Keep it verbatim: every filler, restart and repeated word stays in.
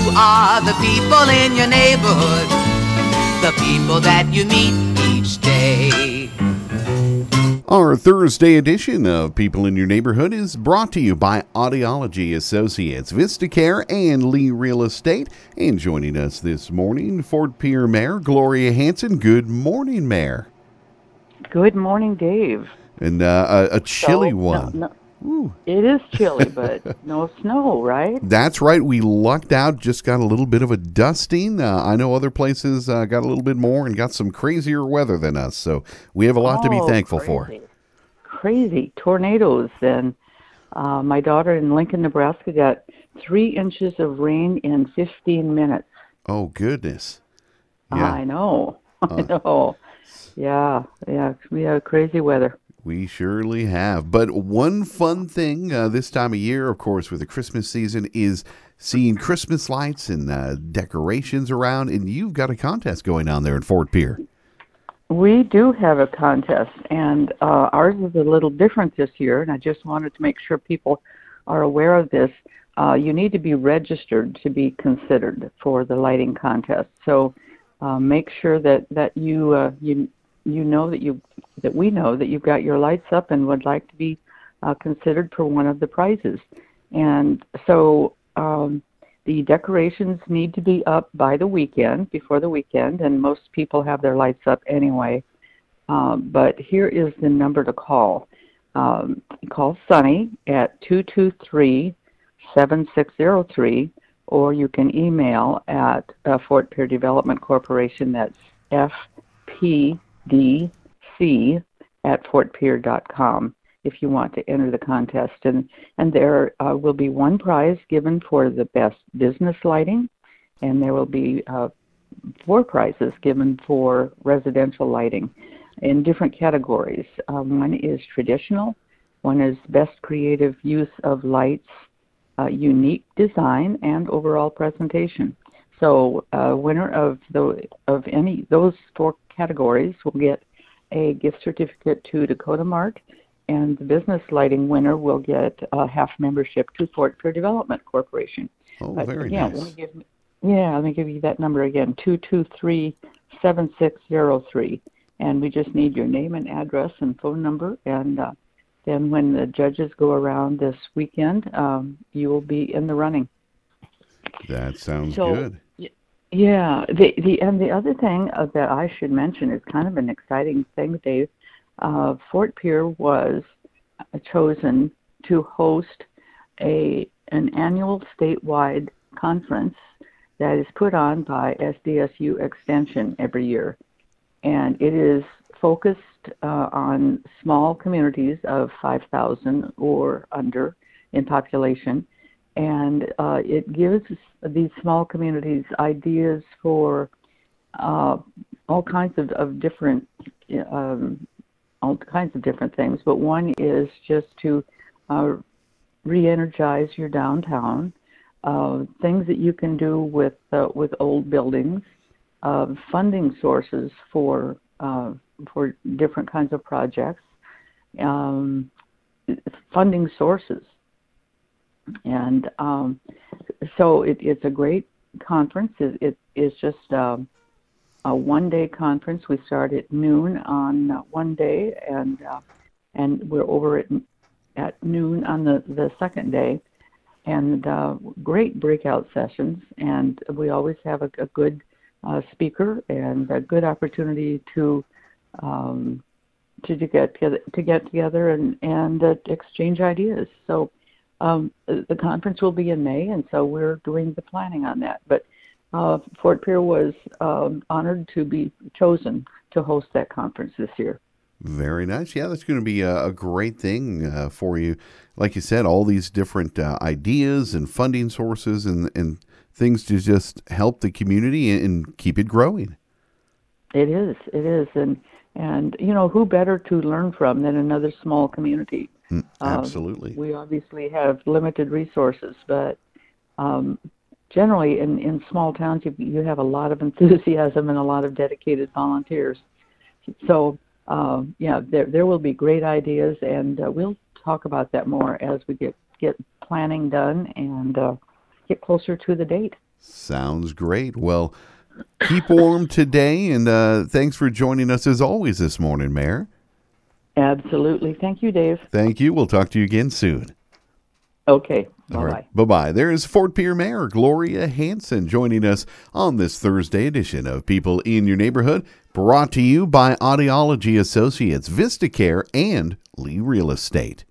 are the people in your neighborhood, the people that you meet each day. Our Thursday edition of People in Your Neighborhood is brought to you by Audiology Associates, Vistacare, and Lee Real Estate. And joining us this morning, Fort Pierre Mayor Gloria Hanson. Good morning, Mayor. Good morning, Dave. And uh, a, a chilly so, one. No, no, it is chilly, but no snow, right? That's right. We lucked out, just got a little bit of a dusting. Uh, I know other places uh, got a little bit more and got some crazier weather than us. So we have a lot oh, to be thankful crazy. for. Crazy tornadoes. And uh, my daughter in Lincoln, Nebraska got three inches of rain in fifteen minutes. Oh, goodness. Yeah. I know. I know. Yeah, yeah. We have crazy weather. We surely have. But one fun thing uh, this time of year, of course, with the Christmas season is seeing Christmas lights and uh, decorations around. And you've got a contest going on there in Fort Pierre. We do have a contest, and uh, ours is a little different this year, and I just wanted to make sure people are aware of this. Uh, you need to be registered to be considered for the lighting contest. So uh, make sure that, that you uh, you you know that you that we know that you've got your lights up and would like to be uh, considered for one of the prizes. And so um, the decorations need to be up by the weekend, before the weekend, and most people have their lights up anyway. Um, but here is the number to call. Um, call Sunny at two two three, seven six zero three, or you can email at uh, Fort Pierre Development Corporation. That's F P D C at fort pierre dot com if you want to enter the contest. And, and there uh, will be one prize given for the best business lighting, and there will be uh, four prizes given for residential lighting in different categories. Uh, one is traditional, one is best creative use of lights, uh, unique design, and overall presentation. So uh, winner of the of any those four categories will get a gift certificate to Dakota Mart, and the business lighting winner will get a half membership to Fort Pierre Development Corporation. Oh, but very again, nice. Let me give, yeah, let me give you that number again, two two three, seven six zero three. And we just need your name and address and phone number, and uh, then when the judges go around this weekend, um, you will be in the running. That sounds so, good. Yeah, the the and the other thing uh, that I should mention is kind of an exciting thing, Dave. Uh, Fort Pierre was chosen to host a an annual statewide conference that is put on by S D S U Extension every year, and it is focused uh, on small communities of five thousand or under in population. And uh, it gives these small communities ideas for uh, all kinds of, of different um, all kinds of different things. But one is just to uh, re-energize your downtown, uh, things that you can do with uh, with old buildings, uh, funding sources for uh, for different kinds of projects, um, funding sources. And um, so it, it's a great conference. It, it is just um, a one-day conference. We start at noon on uh, one day, and uh, and we're over at at noon on the, the second day. And uh, great breakout sessions. And we always have a, a good uh, speaker and a good opportunity to um, to, to get together, to get together and and uh, exchange ideas. So. Um, the conference will be in May, and so we're doing the planning on that. But uh, Fort Pierre was um, honored to be chosen to host that conference this year. Very nice. Yeah, that's going to be a, a great thing uh, for you. Like you said, all these different uh, ideas and funding sources and, and things to just help the community and, and keep it growing. It is. It is. And, and, you know, who better to learn from than another small community? Mm, absolutely. Um, we obviously have limited resources, but um, generally in, in small towns, you, you have a lot of enthusiasm and a lot of dedicated volunteers. So, um, yeah, there there will be great ideas, and uh, we'll talk about that more as we get, get planning done and uh, get closer to the date. Sounds great. Well, keep warm today, and uh, thanks for joining us as always this morning, Mayor. Absolutely. Thank you, Dave. Thank you. We'll talk to you again soon. Okay. All Bye-bye. right. Bye-bye. There is Fort Pierre Mayor Gloria Hanson joining us on this Thursday edition of People in Your Neighborhood, brought to you by Audiology Associates, VistaCare, and Lee Real Estate.